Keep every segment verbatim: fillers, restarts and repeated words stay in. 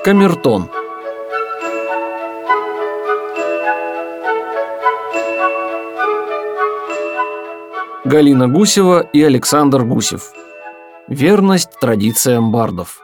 Камертон. Галина Гусева и Александр Гусев. Верность традициям бардов.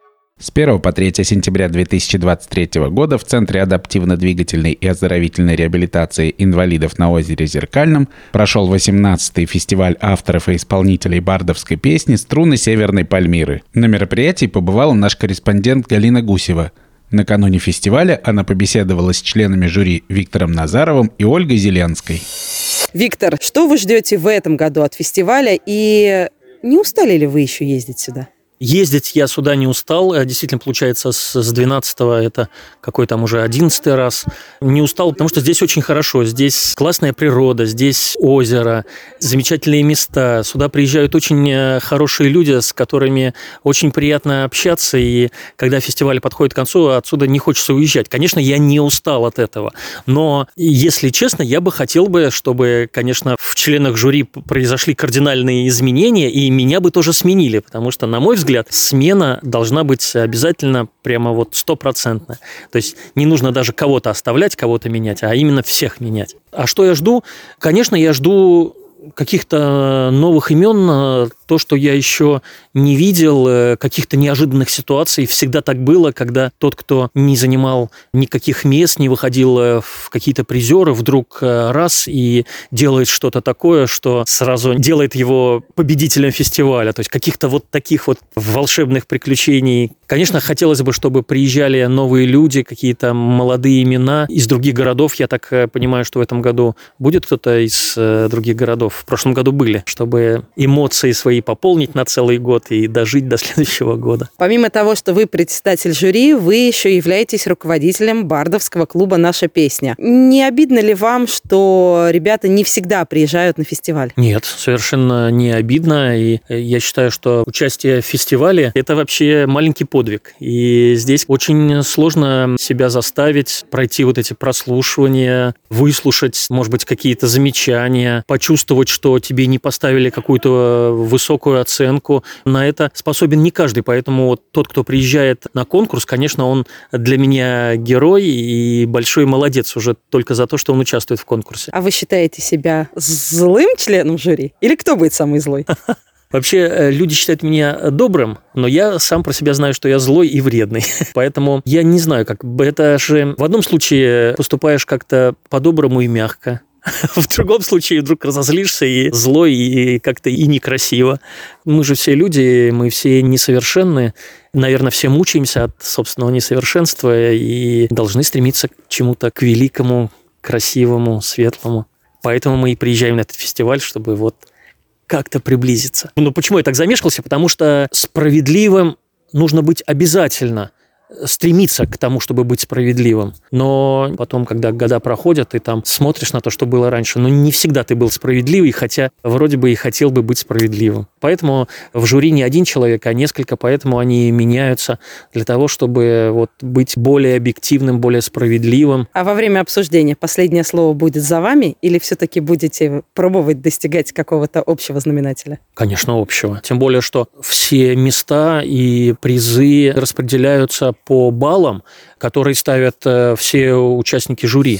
С первого по третье сентября две тысячи двадцать третьего года в Центре адаптивно-двигательной и оздоровительной реабилитации инвалидов на озере Зеркальном прошел восемнадцатый фестиваль авторов и исполнителей бардовской песни «Струны Северной Пальмиры». На мероприятии побывала наш корреспондент Галина Гусева. Накануне фестиваля она побеседовала с членами жюри Виктором Назаровым и Ольгой Зеленской. Виктор, что вы ждете в этом году от фестиваля и не устали ли вы еще ездить сюда? Ездить я сюда не устал. Действительно, получается, с двенадцатого это какой там уже одиннадцатый раз. Не устал, потому что здесь очень хорошо. Здесь классная природа, здесь озеро, замечательные места. Сюда приезжают очень хорошие люди, с которыми очень приятно общаться. И когда фестиваль подходит к концу, отсюда не хочется уезжать. Конечно, я не устал от этого. Но, если честно, я бы хотел бы, чтобы, конечно, в членах жюри произошли кардинальные изменения, и меня бы тоже сменили. Потому что, на мой взгляд, взгляд, смена должна быть обязательно прямо вот стопроцентная. То есть не нужно даже кого-то оставлять, кого-то менять, а именно всех менять. А что я жду? Конечно, я жду каких-то новых имен, то, что я еще не видел, каких-то неожиданных ситуаций. Всегда так было, когда тот, кто не занимал никаких мест, не выходил в какие-то призеры, вдруг раз и делает что-то такое, что сразу делает его победителем фестиваля. То есть каких-то вот таких вот волшебных приключений. Конечно, хотелось бы, чтобы приезжали новые люди, какие-то молодые имена из других городов. Я так понимаю, что в этом году будет кто-то из других городов. В прошлом году были, чтобы эмоции свои пополнить на целый год и дожить до следующего года. Помимо того, что вы председатель жюри, вы еще являетесь руководителем бардовского клуба «Наша песня». Не обидно ли вам, что ребята не всегда приезжают на фестиваль? Нет, совершенно не обидно. И я считаю, что участие в фестивале – это вообще маленький подвиг. И здесь очень сложно себя заставить пройти вот эти прослушивания, выслушать, может быть, какие-то замечания, почувствовать, что тебе не поставили какую-то высокую оценку. На это способен не каждый, поэтому вот тот, кто приезжает на конкурс, конечно, он для меня герой и большой молодец уже только за то, что он участвует в конкурсе. А вы считаете себя злым членом жюри? Или кто будет самый злой? Вообще, люди считают меня добрым, но я сам про себя знаю, что я злой и вредный. Поэтому я не знаю, как бы это же... В одном случае поступаешь как-то по-доброму и мягко. В другом случае вдруг разозлишься и злой, и как-то и некрасиво. Мы же все люди, мы все несовершенны. Наверное, все мучаемся от собственного несовершенства и должны стремиться к чему-то, к великому, красивому, светлому. Поэтому мы и приезжаем на этот фестиваль, чтобы вот как-то приблизиться. Ну, почему я так замешкался? Потому что справедливым нужно быть обязательно. Стремиться к тому, чтобы быть справедливым. Но потом, когда года проходят, ты там смотришь на то, что было раньше, но не всегда ты был справедливый, хотя вроде бы и хотел бы быть справедливым. Поэтому в жюри не один человек, а несколько, поэтому они меняются для того, чтобы вот быть более объективным, более справедливым. А во время обсуждения последнее слово будет за вами или все-таки будете пробовать достигать какого-то общего знаменателя? Конечно, общего. Тем более, что все места и призы распределяются по баллам, которые ставят все участники жюри.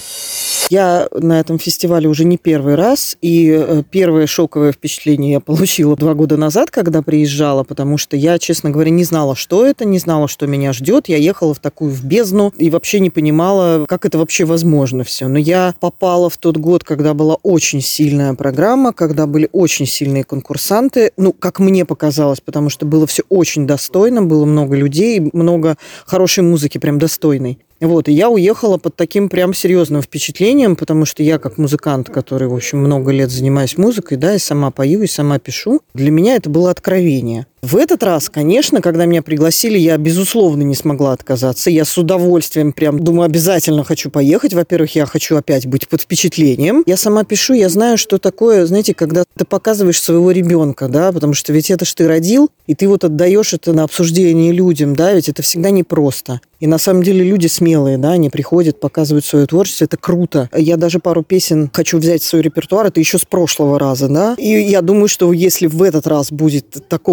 Я на этом фестивале уже не первый раз, и первое шоковое впечатление я получила два года назад, когда приезжала, потому что я, честно говоря, не знала, что это, не знала, что меня ждет. Я ехала в такую в бездну и вообще не понимала, как это вообще возможно все. Но я попала в тот год, когда была очень сильная программа, когда были очень сильные конкурсанты, ну, как мне показалось, потому что было все очень достойно, было много людей, много хорошей музыки, прям достойной. Вот, и я уехала под таким прям серьезным впечатлением, потому что я как музыкант, который, в общем, много лет занимаюсь музыкой, да, и сама пою, и сама пишу, для меня это было откровение. В этот раз, конечно, когда меня пригласили, я, безусловно, не смогла отказаться. Я с удовольствием прям думаю, обязательно хочу поехать. Во-первых, я хочу опять быть под впечатлением. Я сама пишу, я знаю, что такое, знаете, когда ты показываешь своего ребенка, да, потому что ведь это ж ты родил, и ты вот отдаешь это на обсуждение людям, да, ведь это всегда непросто. И на самом деле люди смелые, да, они приходят, показывают свое творчество, это круто. Я даже пару песен хочу взять в свой репертуар, это еще с прошлого раза, да. И я думаю, что если в этот раз будет такого же уровня,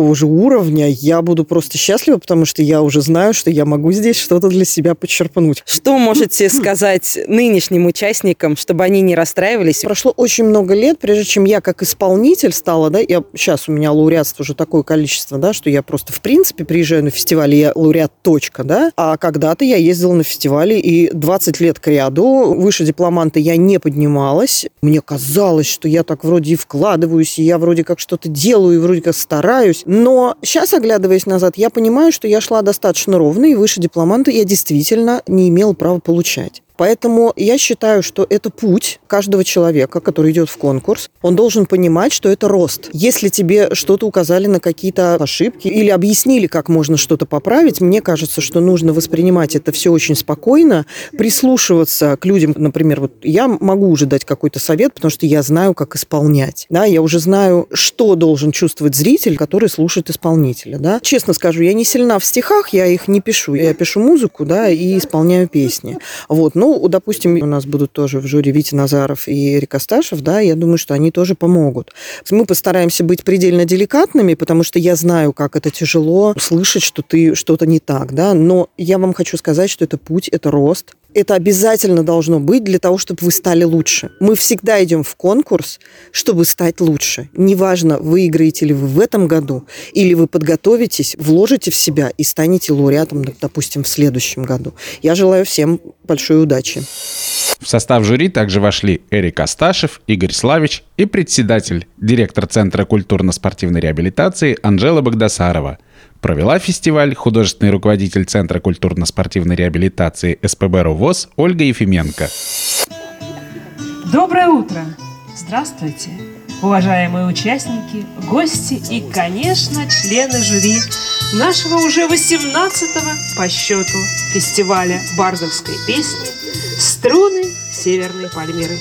уровня, я буду просто счастлива, потому что я уже знаю, что я могу здесь что-то для себя подчерпнуть. Что можете сказать нынешним участникам, чтобы они не расстраивались? Прошло очень много лет, прежде чем я как исполнитель стала, да, я, сейчас у меня лауреатство уже такое количество, да, что я просто в принципе приезжаю на фестивали, я лауреат, точка, да, а когда-то я ездила на фестивали, и двадцать лет к ряду выше дипломанта я не поднималась. Мне казалось, что я так вроде и вкладываюсь, и я вроде как что-то делаю, и вроде как стараюсь, но сейчас, оглядываясь назад, я понимаю, что я шла достаточно ровно, и выше дипломанта я действительно не имела права получать. Поэтому я считаю, что это путь каждого человека, который идет в конкурс. Он должен понимать, что это рост. Если тебе что-то указали на какие-то ошибки или объяснили, как можно что-то поправить, мне кажется, что нужно воспринимать это все очень спокойно, прислушиваться к людям. Например, вот я могу уже дать какой-то совет, потому что я знаю, как исполнять. Да, я уже знаю, что должен чувствовать зритель, который слушает исполнителя. Да. Честно скажу, я не сильна в стихах, я их не пишу. Я пишу музыку, да, и исполняю песни. Вот. Ну, допустим, у нас будут тоже в жюри Витя Назаров и Эрик Асташев, да, я думаю, что они тоже помогут. Мы постараемся быть предельно деликатными, потому что я знаю, как это тяжело слышать, что ты что-то не так, да, но я вам хочу сказать, что это путь, это рост. Это обязательно должно быть для того, чтобы вы стали лучше. Мы всегда идем в конкурс, чтобы стать лучше. Неважно, выиграете ли вы в этом году, или вы подготовитесь, вложите в себя и станете лауреатом, допустим, в следующем году. Я желаю всем большой удачи. В состав жюри также вошли Эрик Асташев, Игорь Славич и председатель, директор Центра культурно-спортивной реабилитации Анжела Багдасарова. Провела фестиваль художественный руководитель Центра культурно-спортивной реабилитации СПБ ВОС Ольга Ефименко. Доброе утро! Здравствуйте, уважаемые участники, гости и, конечно, члены жюри нашего уже восемнадцатого по счету фестиваля бардовской песни «Струны Северной Пальмиры».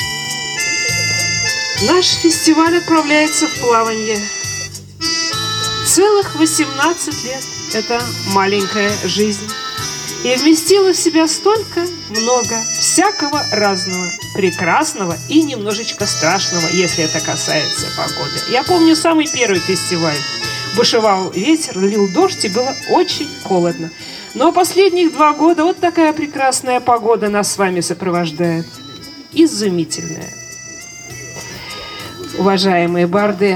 Наш фестиваль отправляется в плавание. Целых восемнадцать лет – это маленькая жизнь. И вместила в себя столько много всякого разного, прекрасного и немножечко страшного, если это касается погоды. Я помню самый первый фестиваль. Бушевал ветер, лил дождь, и было очень холодно. Но последних два года вот такая прекрасная погода нас с вами сопровождает. Изумительная. Уважаемые барды,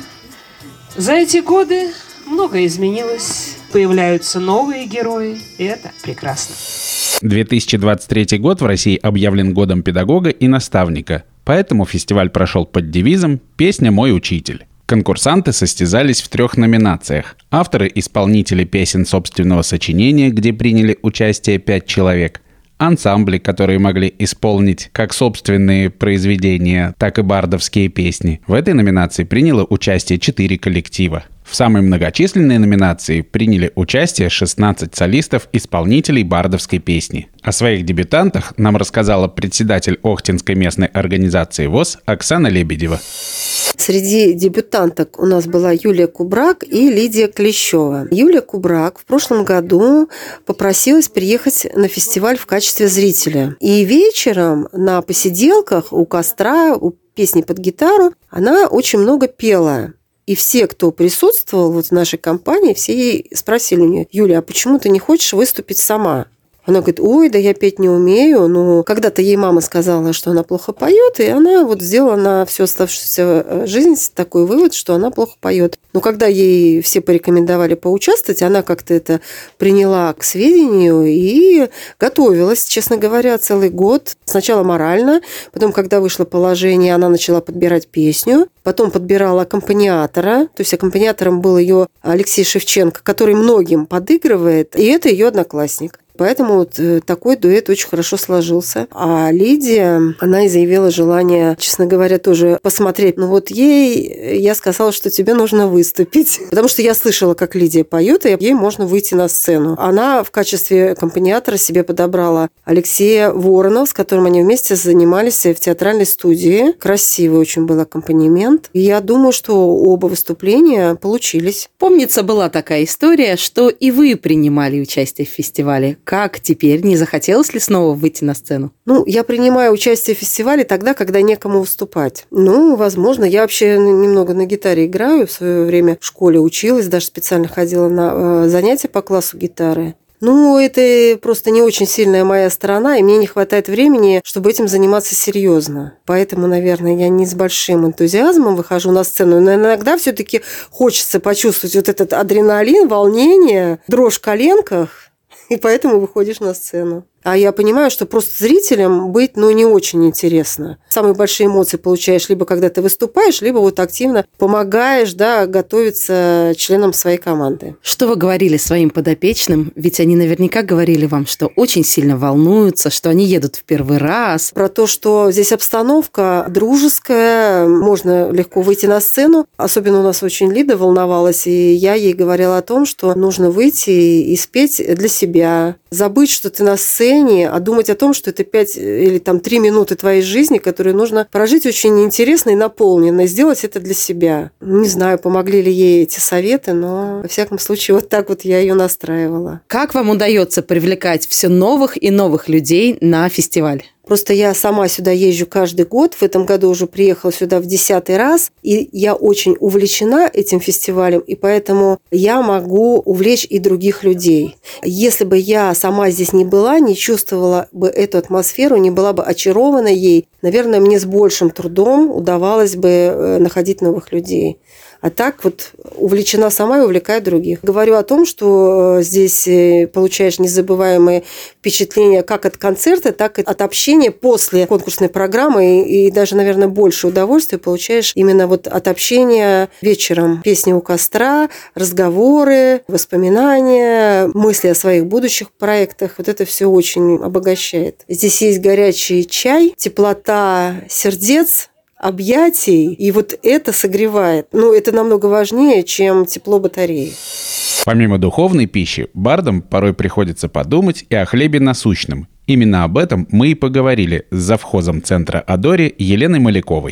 за эти годы многое изменилось. Появляются новые герои, и это прекрасно. две тысячи двадцать третий год в России объявлен годом педагога и наставника. Поэтому фестиваль прошел под девизом «Песня мой учитель». Конкурсанты состязались в трех номинациях. Авторы-исполнители песен собственного сочинения, где приняли участие пять человек. Ансамбли, которые могли исполнить как собственные произведения, так и бардовские песни. В этой номинации приняло участие четыре коллектива. В самой многочисленной номинации приняли участие шестнадцать солистов-исполнителей бардовской песни. О своих дебютантах нам рассказала председатель Охтинской местной организации ВОС Оксана Лебедева. Среди дебютанток у нас была Юлия Кубрак и Лидия Клещева. Юлия Кубрак в прошлом году попросилась приехать на фестиваль в качестве зрителя. И вечером на посиделках у костра, у песни под гитару, она очень много пела. И все, кто присутствовал вот в нашей компании, все ей спросили меня: «Юля, а почему ты не хочешь выступить сама?» Она говорит: ой, да я петь не умею. Но когда-то ей мама сказала, что она плохо поет, и она вот сделала на всю оставшуюся жизнь такой вывод, что она плохо поет. Но когда ей все порекомендовали поучаствовать, она как-то это приняла к сведению и готовилась, честно говоря, целый год. Сначала морально, потом, когда вышло положение, она начала подбирать песню, потом подбирала аккомпаниатора, то есть аккомпаниатором был ее Алексей Шевченко, который многим подыгрывает, и это ее одноклассник. Поэтому вот такой дуэт очень хорошо сложился. А Лидия, она и заявила желание, честно говоря, тоже посмотреть. Но вот ей я сказала, что тебе нужно выступить. Потому что я слышала, как Лидия поет, и ей можно выйти на сцену. Она в качестве аккомпаниатора себе подобрала Алексея Воронова, с которым они вместе занимались в театральной студии. Красивый очень был аккомпанемент. И я думаю, что оба выступления получились. Помнится, была такая история, что и вы принимали участие в фестивале. Как теперь? Не захотелось ли снова выйти на сцену? Ну, я принимаю участие в фестивале тогда, когда некому выступать. Ну, возможно, я вообще немного на гитаре играю. В свое время в школе училась, даже специально ходила на занятия по классу гитары. Ну, это просто не очень сильная моя сторона, и мне не хватает времени, чтобы этим заниматься серьезно. Поэтому, наверное, я не с большим энтузиазмом выхожу на сцену, но иногда все-таки хочется почувствовать вот этот адреналин, волнение, дрожь в коленках, и поэтому выходишь на сцену. А я понимаю, что просто зрителям быть, ну, не очень интересно. Самые большие эмоции получаешь либо когда ты выступаешь, либо вот активно помогаешь, да, готовиться членам своей команды. Что вы говорили своим подопечным? Ведь они наверняка говорили вам, что очень сильно волнуются, что они едут в первый раз. Про то, что здесь обстановка дружеская, можно легко выйти на сцену. Особенно у нас очень Лида волновалась, и я ей говорила о том, что нужно выйти и спеть для себя. Забыть, что ты на сцене, а думать о том, что это пять или там три минуты твоей жизни, которые нужно прожить очень интересно и наполненно, и сделать это для себя. Не знаю, помогли ли ей эти советы, но, во всяком случае, вот так вот я ее настраивала. Как вам удается привлекать все новых и новых людей на фестиваль? Просто я сама сюда езжу каждый год. В этом году уже приехала сюда в десятый раз. И я очень увлечена этим фестивалем, и поэтому я могу увлечь и других людей. Если бы я сама здесь не была, не чувствовала бы эту атмосферу, не была бы очарована ей, наверное, мне с большим трудом удавалось бы находить новых людей. А так вот увлечена сама и увлекаю других. Говорю о том, что здесь получаешь незабываемые впечатления как от концерта, так и от общения после конкурсной программы. И даже, наверное, больше удовольствия получаешь именно вот от общения вечером. Песни у костра, разговоры, воспоминания, мысли о своих будущих проектах. Вот это все очень обогащает. Здесь есть горячий чай, теплота сердец, объятий, и вот это согревает. Ну, это намного важнее, чем тепло батареи. Помимо духовной пищи, бардам порой приходится подумать и о хлебе насущном. Именно об этом мы и поговорили с завхозом центра «Адори» Еленой Маляковой.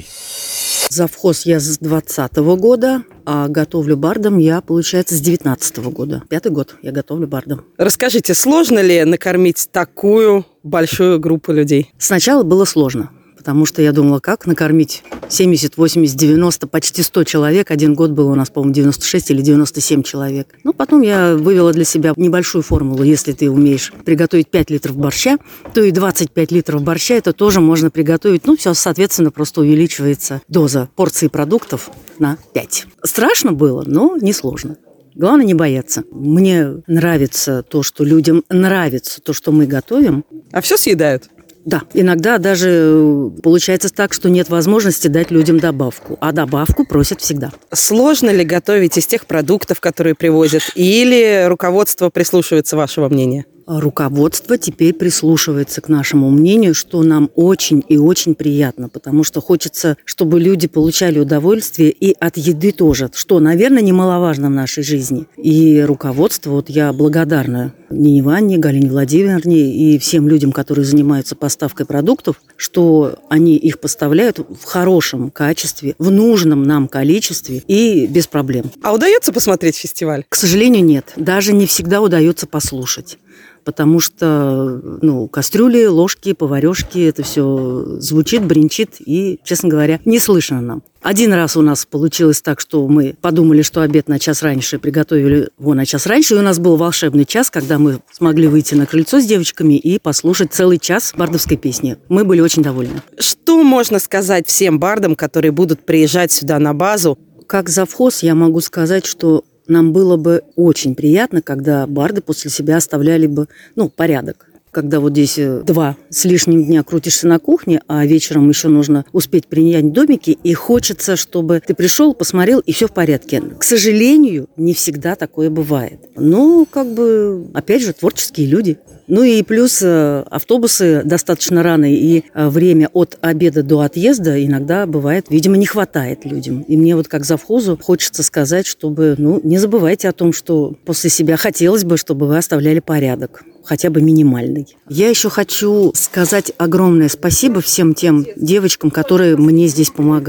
Завхоз я с двадцатого года, а готовлю бардам я, получается, с девятнадцатого года. Пятый год я готовлю бардам. Расскажите, сложно ли накормить такую большую группу людей? Сначала было сложно. Потому что я думала, как накормить семьдесят, восемьдесят, девяносто, почти сто человек. Один год было у нас, по-моему, девяносто шесть или девяносто семь человек. Ну, потом я вывела для себя небольшую формулу. Если ты умеешь приготовить пять литров борща, то и двадцать пять литров борща это тоже можно приготовить. Ну, все, соответственно, просто увеличивается доза порции продуктов на пять. Страшно было, но несложно. Главное не бояться. Мне нравится то, что людям нравится то, что мы готовим. А все съедают? Да, иногда даже получается так, что нет возможности дать людям добавку, а добавку просят всегда. Сложно ли готовить из тех продуктов, которые привозят, или руководство прислушивается вашего мнения? Руководство теперь прислушивается к нашему мнению, что нам очень и очень приятно, потому что хочется, чтобы люди получали удовольствие и от еды тоже, что, наверное, немаловажно в нашей жизни. И руководство, вот я благодарна Нине Ивановне, Галине Владимировне и всем людям, которые занимаются поставкой продуктов, что они их поставляют в хорошем качестве, в нужном нам количестве и без проблем. А удается посмотреть фестиваль? К сожалению, нет. Даже не всегда удается послушать. Потому что, ну, кастрюли, ложки, поварешки, это все звучит, бренчит и, честно говоря, не слышно нам. Один раз у нас получилось так, что мы подумали, что обед на час раньше, приготовили его на час раньше, и у нас был волшебный час, когда мы смогли выйти на крыльцо с девочками и послушать целый час бардовской песни. Мы были очень довольны. Что можно сказать всем бардам, которые будут приезжать сюда на базу? Как завхоз я могу сказать, что нам было бы очень приятно, когда барды после себя оставляли бы, ну, порядок. Когда вот здесь два с лишним дня крутишься на кухне, а вечером еще нужно успеть принять домики, и хочется, чтобы ты пришел, посмотрел, и все в порядке. К сожалению, не всегда такое бывает. Но, как бы, опять же, творческие люди. Ну и плюс автобусы достаточно рано, и время от обеда до отъезда иногда бывает, видимо, не хватает людям. И мне вот как завхозу хочется сказать, чтобы, ну, не забывайте о том, что после себя хотелось бы, чтобы вы оставляли порядок, хотя бы минимальный. Я еще хочу сказать огромное спасибо всем тем девочкам, которые мне здесь помогают.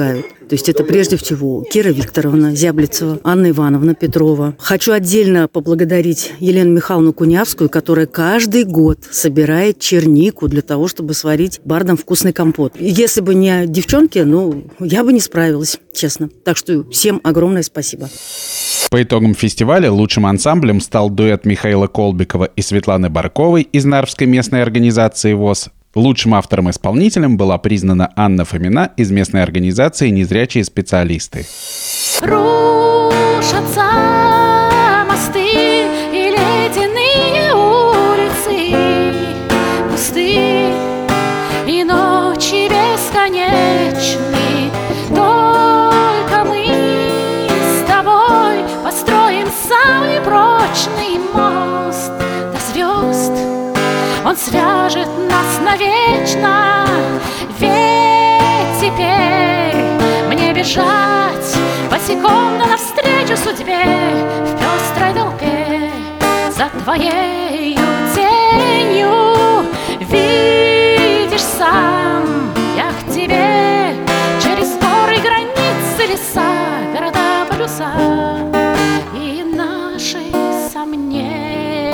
То есть это прежде всего Кира Викторовна Зяблицева, Анна Ивановна Петрова. Хочу отдельно поблагодарить Елену Михайловну Кунявскую, которая каждый год собирает чернику для того, чтобы сварить бардам вкусный компот. Если бы не девчонки, ну, я бы не справилась, честно. Так что всем огромное спасибо. По итогам фестиваля лучшим ансамблем стал дуэт Михаила Колбикова и Светланы Барковой из Нарвской местной организации ВОС. Лучшим автором-исполнителем была признана Анна Фомина из местной организации «Незрячие специалисты». Рушатся мосты и ледяные улицы, пусты и ночи бесконечны. Только мы с тобой построим самый прочный мост до звезд. Он свяжет нас навечно, ведь теперь мне бежать босиком навстречу судьбе в пестрой толпе за твоею тенью. Видишь сам, я к тебе через горы, границы, леса, города, полюса и наши сомнения.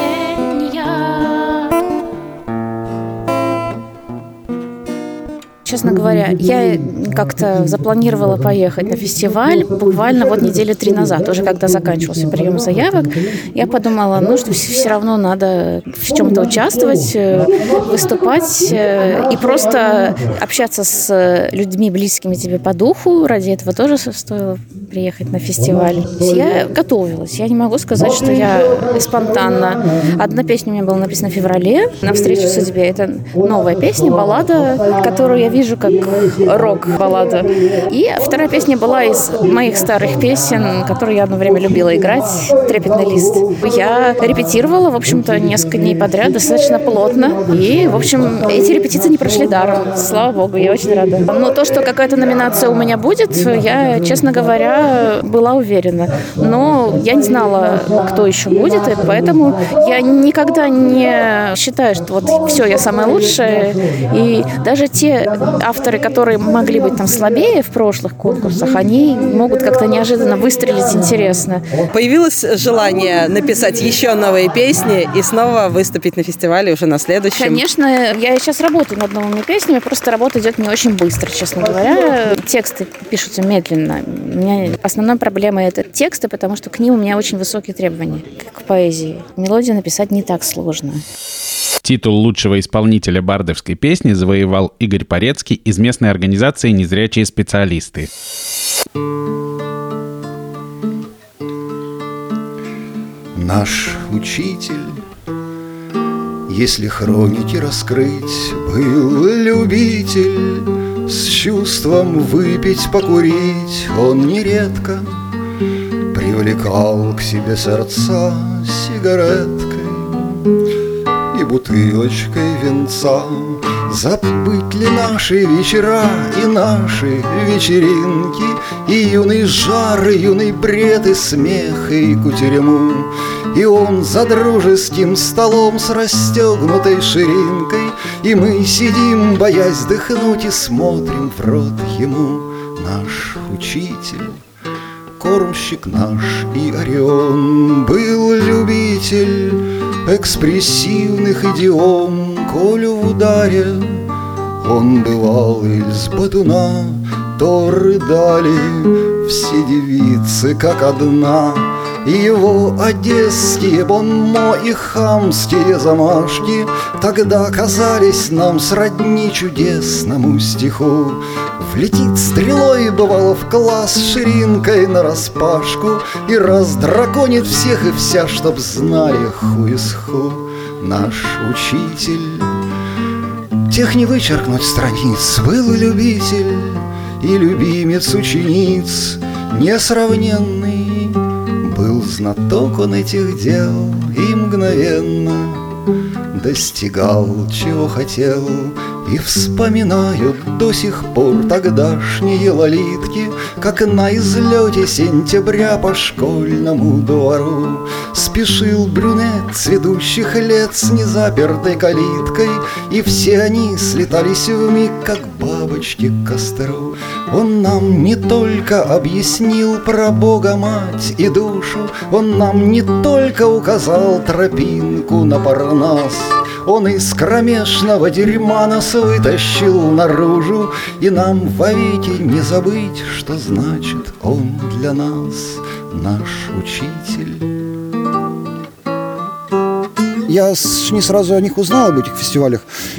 Честно говоря, я как-то запланировала поехать на фестиваль буквально вот недели три назад, уже когда заканчивался прием заявок. Я подумала, ну что все равно надо в чем-то участвовать, выступать и просто общаться с людьми, близкими тебе по духу. Ради этого тоже стоило приехать на фестиваль. Я готовилась. Я не могу сказать, что я спонтанно. Одна песня у меня была написана в феврале «Навстречу судьбе». Это новая песня, баллада, которую я вижу как рок-баллада. И вторая песня была из моих старых песен, которые я одно время любила играть, «Трепетный лист». Я репетировала, в общем-то, несколько дней подряд, достаточно плотно. И, в общем, эти репетиции не прошли даром. Слава богу, я очень рада. Но то, что какая-то номинация у меня будет, я, честно говоря, была уверена. Но я не знала, кто еще будет, и поэтому я никогда не считаю, что вот все, я самая лучшая. И даже те авторы, которые могли быть там слабее в прошлых конкурсах, они могут как-то неожиданно выстрелить интересно. Появилось желание написать еще новые песни и снова выступить на фестивале уже на следующем? Конечно, я сейчас работаю над новыми песнями, просто работа идет не очень быстро, честно говоря. Тексты пишутся медленно. У меня основная проблема — это тексты, потому что к ним у меня очень высокие требования, как к поэзии. Мелодию написать не так сложно. Титул лучшего исполнителя бардовской песни завоевал Игорь Порецкий из местной организации «Незрячие специалисты». Наш учитель, если хроники раскрыть, был любитель с чувством выпить, покурить. Он нередко привлекал к себе сердца сигареткой и бутылочкой венца. Забыть ли наши вечера и наши вечеринки, и юный жар, и юный бред, и смех, и кутерьму? И он за дружеским столом с расстегнутой ширинкой, и мы сидим, боясь дыхнуть, и смотрим в рот ему. Наш учитель, кормщик наш и Орион, был любитель экспрессивных идиом. Коль в ударе он бывал из батуна, то рыдали все девицы как одна. И его одесские бонмо и хамские замашки тогда казались нам сродни чудесному стиху. Влетит стрелой, бывало, в класс ширинкой нараспашку и раздраконит всех и вся, чтоб знали ху из ху. Наш учитель, тех не вычеркнуть страниц, был любитель и любимец учениц несравненный. Был знаток он этих дел и мгновенно достигал, чего хотел. И вспоминают до сих пор тогдашние лолитки, как на излете сентября по школьному двору спешил брюнет цветущих лет с незапертой калиткой, и все они слетались вмиг, как бар бабочки к костру. Он нам не только объяснил про Бога, мать и душу, он нам не только указал тропинку на Парнас, он из кромешного дерьма нас вытащил наружу, и нам вовеки не забыть, что значит он для нас, наш учитель. Я не сразу о них узнал, об этих фестивалях.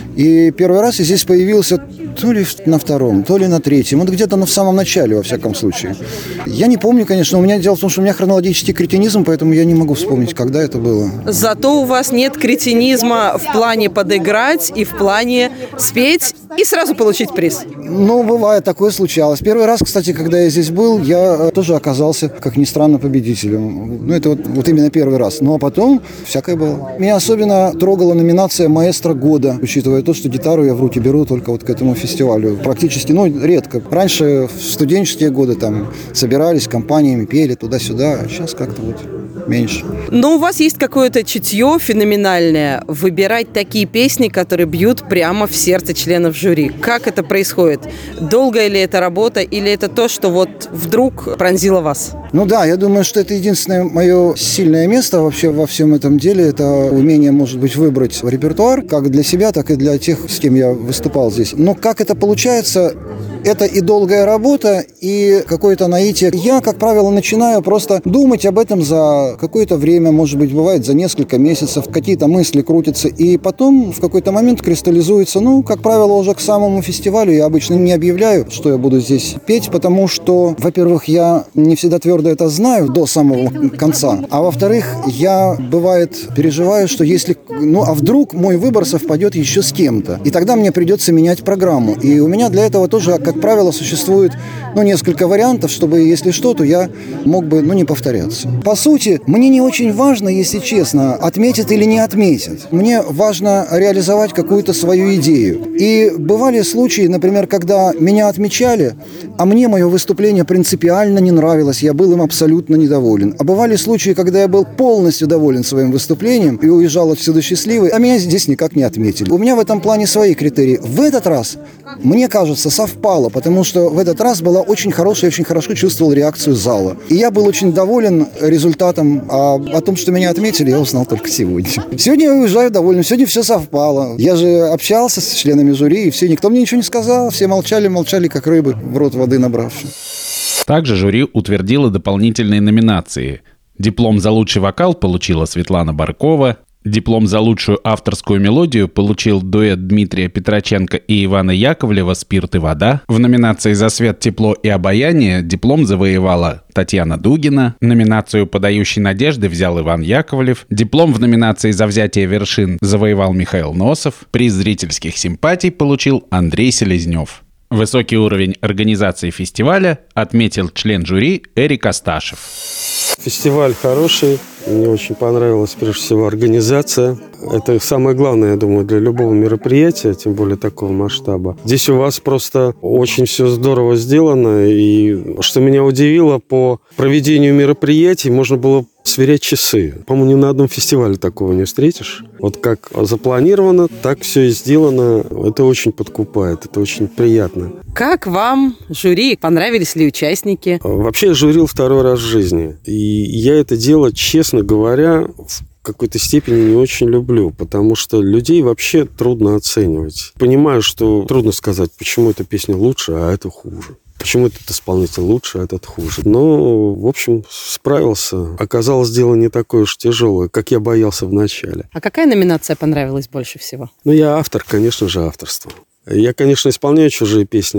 И первый раз я здесь появился то ли на втором, то ли на третьем. Вот где-то ну, в самом начале, во всяком случае. Я не помню, конечно. У меня дело в том, что у меня хронологический кретинизм, поэтому я не могу вспомнить, когда это было. Зато у вас нет кретинизма в плане подыграть и в плане спеть и сразу получить приз. Ну, бывает, такое случалось. Первый раз, кстати, когда я здесь был, я тоже оказался, как ни странно, победителем. Ну, это вот, вот именно первый раз. Ну, а потом всякое было. Меня особенно трогала номинация «Маэстро года», учитывая то, что гитару я в руки беру только вот к этому фестивалю. Практически, ну, редко. Раньше в студенческие годы там собирались компаниями, пели туда-сюда, а сейчас как-то вот меньше. Но у вас есть какое-то чутье феноменальное выбирать такие песни, которые бьют прямо в сердце членов жюри. Как это происходит? Долгая ли это работа или это то, что вот вдруг пронзило вас? Ну да, я думаю, что это единственное мое сильное место вообще во всем этом деле. Это умение, может быть, выбрать репертуар как для себя, так и для тех, с кем я выступал здесь. Но как это получается, это и долгая работа, и какое-то наитие. Я, как правило, начинаю просто думать об этом за какое-то время, может быть, бывает за несколько месяцев, какие-то мысли крутятся, и потом в какой-то момент кристаллизуется. Ну, как правило, уже к самому фестивалю я обычно не объявляю, что я буду здесь петь, потому что, во-первых, я не всегда твердо это знаю до самого конца, а во-вторых, я, бывает, переживаю, что если, ну, а вдруг мой выбор совпадет еще с кем-то, и тогда мне придется менять программу. И у меня для этого тоже, как правило, существует, ну, несколько вариантов, чтобы, если что, то я мог бы, ну, не повторяться. По сути, мне не очень важно, если честно, отметят или не отметят. Мне важно реализовать какую-то свою идею. И бывали случаи, например, когда меня отмечали, а мне мое выступление принципиально не нравилось, я был им абсолютно недоволен. А бывали случаи, когда я был полностью доволен своим выступлением и уезжал отсюда счастливый, а меня здесь никак не отметили. У меня в этом плане свои критерии. В этот раз, мне кажется, совпало, потому что в этот раз была очень хорошая, очень хорошо чувствовал реакцию зала. И я был очень доволен результатом, а о том, что меня отметили, я узнал только сегодня. Сегодня я уезжаю доволен, сегодня все совпало. Я же общался с членами жюри, и все, никто мне ничего не сказал, все молчали, молчали, как рыбы, в рот воды набравши. Также жюри утвердило дополнительные номинации. Диплом за лучший вокал получила Светлана Баркова. Диплом за лучшую авторскую мелодию получил дуэт Дмитрия Петроченко и Ивана Яковлева «Спирт и вода». В номинации «За свет, тепло и обаяние» диплом завоевала Татьяна Дугина. Номинацию «Подающий надежды» взял Иван Яковлев. Диплом в номинации «За взятие вершин» завоевал Михаил Носов. Приз зрительских симпатий получил Андрей Селезнев. Высокий уровень организации фестиваля отметил член жюри Эрик Асташев. Фестиваль хороший. Мне очень понравилась, прежде всего, организация. Это самое главное, я думаю, для любого мероприятия, тем более такого масштаба. Здесь у вас просто очень все здорово сделано. И что меня удивило, по проведению мероприятий можно было сверять часы. По-моему, ни на одном фестивале такого не встретишь. Вот как запланировано, так все и сделано. Это очень подкупает, это очень приятно. Как вам жюри? Понравились ли участники? Вообще, я жюрил второй раз в жизни. И я это дело, честно говоря, в какой-то степени не очень люблю, потому что людей вообще трудно оценивать. Понимаю, что трудно сказать, почему эта песня лучше, а эта хуже. Почему этот исполнитель лучше, а этот хуже. Но, в общем, справился. Оказалось, дело не такое уж тяжелое, как я боялся вначале. А какая номинация понравилась больше всего? Ну, я автор, конечно же, авторство. Я, конечно, исполняю чужие песни,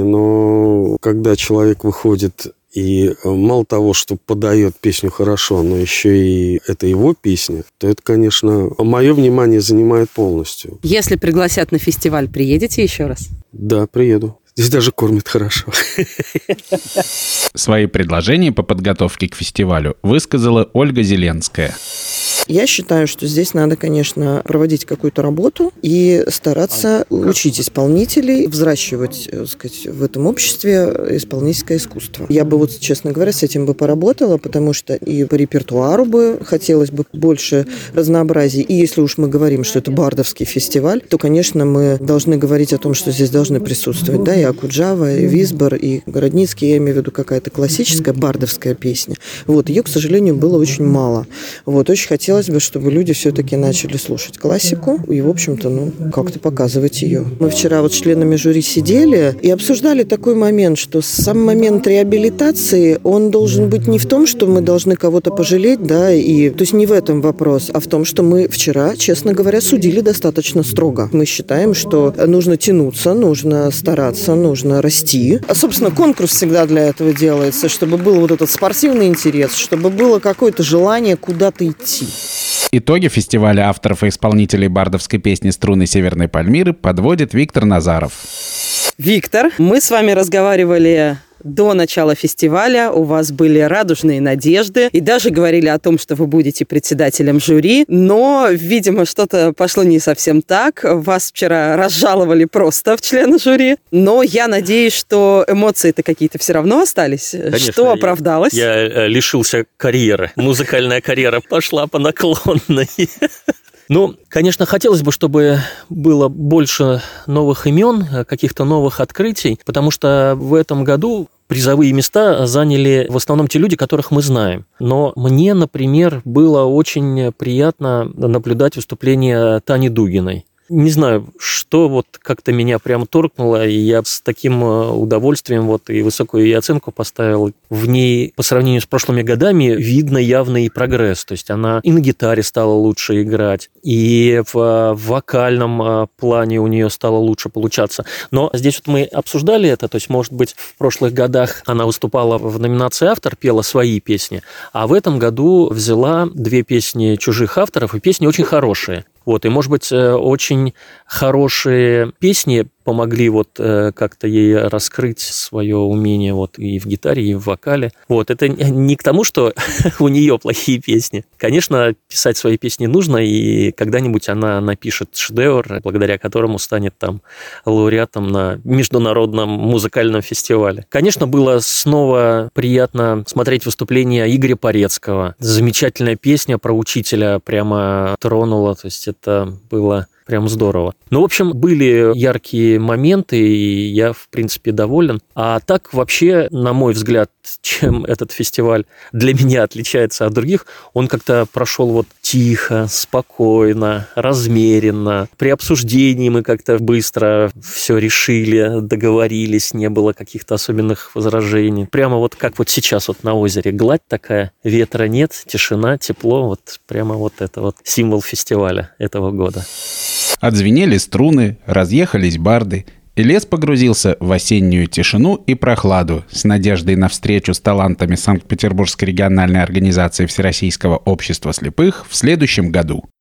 но когда человек выходит и мало того, что подает песню хорошо, но еще и это его песня, то это, конечно, мое внимание занимает полностью. Если пригласят на фестиваль, приедете еще раз? Да, приеду. Здесь даже кормят хорошо. Свои предложения по подготовке к фестивалю высказала Ольга Зеленская. Я считаю, что здесь надо, конечно, проводить какую-то работу и стараться учить исполнителей, взращивать, так сказать, в этом обществе исполнительское искусство. Я бы вот, честно говоря, с этим бы поработала, потому что и по репертуару бы хотелось бы больше разнообразия. И если уж мы говорим, что это бардовский фестиваль, то, конечно, мы должны говорить о том, что здесь должны присутствовать, да, и Акуджава, и Висбор, и Городницкий, я имею в виду какая-то классическая бардовская песня. Вот, ее, к сожалению, было очень мало. Вот, очень хотелось бы, чтобы люди все-таки начали слушать классику и, в общем-то, ну, как-то показывать ее. Мы вчера вот с членами жюри сидели и обсуждали такой момент, что сам момент реабилитации, он должен быть не в том, что мы должны кого-то пожалеть, да, и, то есть не в этом вопрос, а в том, что мы вчера, честно говоря, судили достаточно строго. Мы считаем, что нужно тянуться, нужно стараться, нужно расти. А, собственно, конкурс всегда для этого делается, чтобы был вот этот спортивный интерес, чтобы было какое-то желание куда-то идти. Итоги фестиваля авторов и исполнителей бардовской песни «Струны Северной Пальмиры» подводит Виктор Назаров. Виктор, мы с вами разговаривали до начала фестиваля, у вас были радужные надежды и даже говорили о том, что вы будете председателем жюри, но, видимо, что-то пошло не совсем так. Вас вчера разжаловали просто в члены жюри, но я надеюсь, что эмоции-то какие-то все равно остались. Конечно, что оправдалось? Я, я лишился карьеры. Музыкальная карьера пошла по наклонной. Ну, конечно, хотелось бы, чтобы было больше новых имен, каких-то новых открытий, потому что в этом году призовые места заняли в основном те люди, которых мы знаем. Но мне, например, было очень приятно наблюдать выступление Тани Дугиной. Не знаю, что вот как-то меня прям торкнуло, и я с таким удовольствием вот и высокую ей оценку поставил. В ней, по сравнению с прошлыми годами, видно явный прогресс. То есть она и на гитаре стала лучше играть, и в вокальном плане у нее стало лучше получаться. Но здесь вот мы обсуждали это, то есть, может быть, в прошлых годах она выступала в номинации «Автор», пела свои песни, а в этом году взяла две песни чужих авторов, и песни очень хорошие. Вот, и, может быть, очень хорошие песни помогли вот как-то ей раскрыть свое умение вот и в гитаре, и в вокале. Вот, это не к тому, что у нее плохие песни. Конечно, писать свои песни нужно, и когда-нибудь она напишет шедевр, благодаря которому станет там лауреатом на международном музыкальном фестивале. Конечно, было снова приятно смотреть выступление Игоря Порецкого. Замечательная песня про учителя прямо тронула, то есть это было прям здорово. Ну, в общем, были яркие моменты, и я, в принципе, доволен. А так, вообще, на мой взгляд, чем этот фестиваль для меня отличается от других, он как-то прошел вот тихо, спокойно, размеренно. При обсуждении мы как-то быстро все решили, договорились, не было каких-то особенных возражений. Прямо вот как вот сейчас вот на озере гладь такая, ветра нет, тишина, тепло. Вот прямо вот это вот символ фестиваля этого года. Отзвенели струны, разъехались барды, и лес погрузился в осеннюю тишину и прохладу с надеждой на встречу с талантами Санкт-Петербургской региональной организации Всероссийского общества слепых в следующем году.